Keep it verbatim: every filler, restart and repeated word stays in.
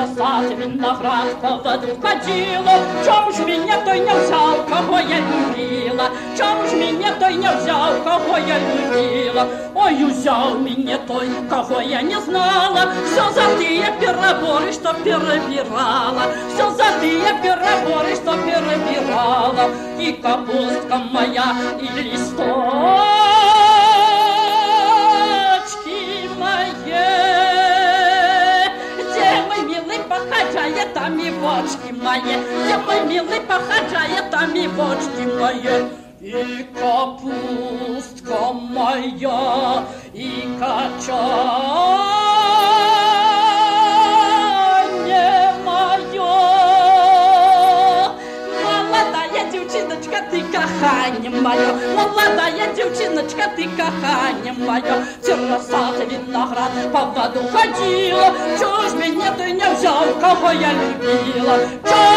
сад, виноград, по воду ходила. Чом ж меня той не взял, кого я любила? Чом ж меня той не взял, кого я любила? Ой, взял меня той, кого я не знала. Все за тые переборы, что перебирала. Все за тые переборы, что перебирала. И капустка моя, и листочки мои. Где мой милый походяет, там и бочки мои. Где мой милый походяет, там и бочки мои. И капустка моя, и качанье мое. Молодая девчиночка, ты каханье мое. Молодая девчиночка, ты каханье мое. Террасат, виноград, по воду ходила. Чё ж меня ты не взял, кого я любила? Чё